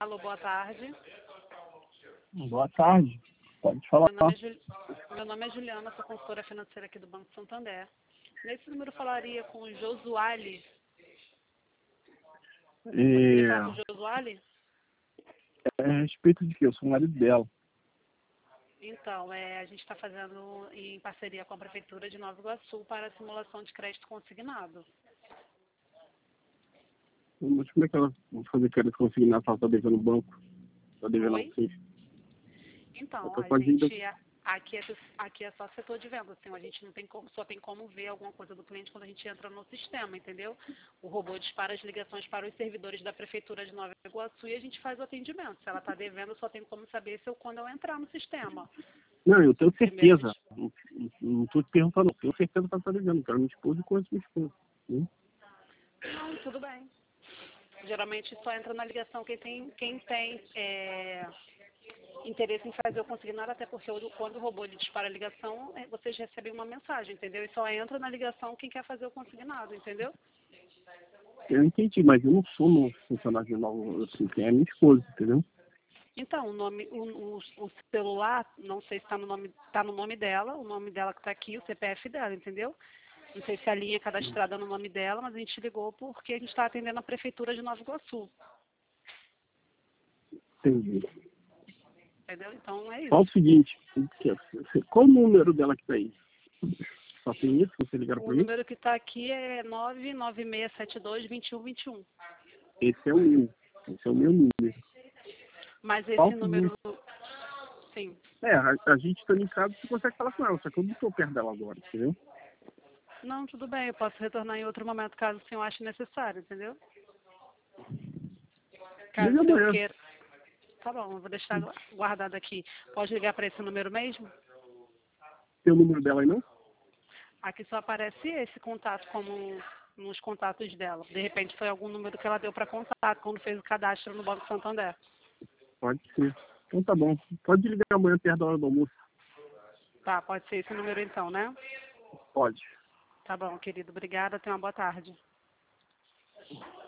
Alô, boa tarde. Boa tarde. Pode falar. Meu nome é Juliana, sou consultora financeira aqui do Banco Santander. Nesse número falaria com o Josualí. Você fala com o Josualí? É a respeito de que eu sou o marido dela. Então, a gente está fazendo em parceria com a Prefeitura de Nova Iguaçu para a simulação de crédito consignado. Mas como é que ela vai fazer crédito consignado se ela está devendo no banco? Está devendo Oi? ao CIF? Então, Ela tá dívida. aqui é só setor de vendas, assim, a gente não tem como, só tem como ver alguma coisa do cliente quando a gente entra no sistema, entendeu? O robô dispara as ligações para os servidores da Prefeitura de Nova Iguaçu e a gente faz o atendimento. Se ela está devendo, só tem como saber quando eu entrar no sistema. Não, eu tenho Primeiro, certeza. Não estou te perguntando, eu tenho certeza que ela está devendo. Quero minha esposa e conheço minha esposa. não, tudo bem. Geralmente só entra na ligação quem tem interesse em fazer o consignado, até porque quando o robô ele dispara a ligação, vocês recebem uma mensagem, entendeu? E só entra na ligação quem quer fazer o consignado, entendeu? Eu entendi, mas eu não sou no funcionário de novo, assim, quem é minha esposa, entendeu? Então, o celular, não sei se está no nome dela, o nome dela que está aqui, o CPF dela, entendeu? Não sei se a linha é cadastrada no nome dela, mas a gente ligou porque a gente está atendendo a Prefeitura de Nova Iguaçu, Entendi. entendeu? Então é Fala o isso. seguinte, qual o número dela que tá aí? Só tem isso? Você ligaram O para mim? número que está aqui é 99672-2121. Esse é o meu. Esse é o meu número. Mas Fala esse o número, seguinte. sim. A gente está em casa, você consegue falar com ela, só que eu não estou perto dela agora, entendeu? Não, tudo bem, eu posso retornar em outro momento, caso o senhor ache necessário, entendeu? Caso Liga o senhor amanhã. queira. Tá bom, eu vou deixar guardado aqui. Pode ligar para esse número mesmo? Tem o número dela aí, não? Aqui só aparece esse contato como nos contatos dela. De repente foi algum número que ela deu para contato quando fez o cadastro no Banco Santander. Pode ser. Então tá bom. Pode ligar amanhã perto da hora do almoço. Tá, pode ser esse número então, né? Pode. Tá bom, querido. Obrigada. Tenha uma boa tarde.